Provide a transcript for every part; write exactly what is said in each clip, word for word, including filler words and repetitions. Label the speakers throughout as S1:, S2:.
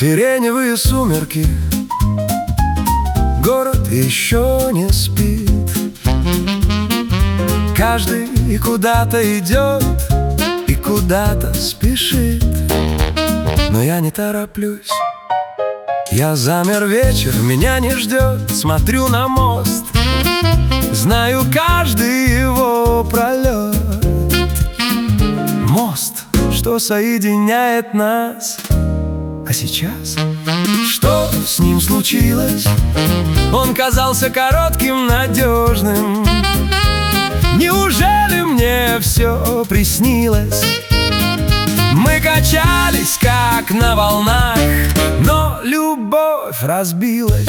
S1: Сиреневые сумерки, город еще не спит. Каждый куда-то идет и куда-то спешит. Но я не тороплюсь, я замер, вечер меня не ждет. Смотрю на мост, знаю каждый его пролет. Мост, что соединяет нас. А сейчас что с ним случилось? Он казался коротким, надежным. Неужели мне все приснилось? Мы качались, как на волнах, но любовь разбилась.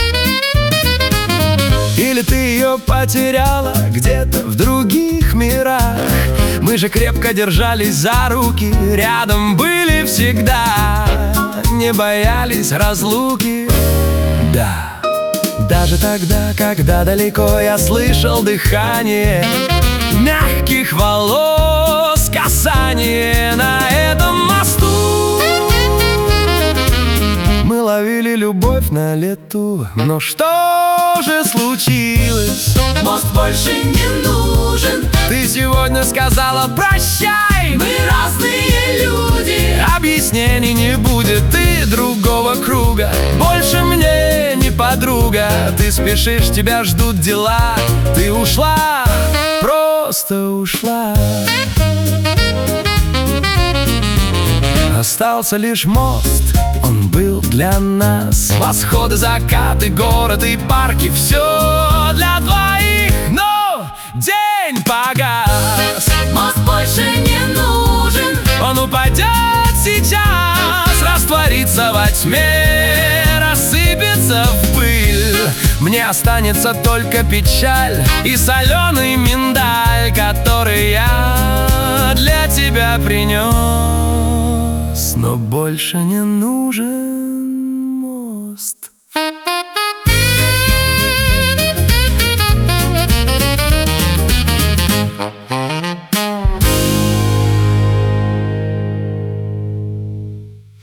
S1: Или ты ее потеряла где-то в других мирах? Мы же крепко держались за руки, рядом были всегда, не боялись разлуки. Да, даже тогда, когда далеко, я слышал дыхание мягких волос, касание на этом мосту. Мы ловили любовь на лету. Но что же случилось?
S2: Мост больше не нужен.
S1: Ты сегодня сказала прощай.
S2: Мы разные люди.
S1: Объяснений не будет, ты другого круга. Больше мне не подруга. Ты спешишь, тебя ждут дела. Ты ушла, просто ушла. Остался лишь мост, он был для нас. Восходы, закаты, город и парки, все для двоих. Но день погас.
S2: Мост больше не нужен.
S1: Он упадет сейчас, растворится во тьме, рассыпется в пыль. Мне останется только печаль и соленый миндаль, который я для тебя принес, но больше не нужен.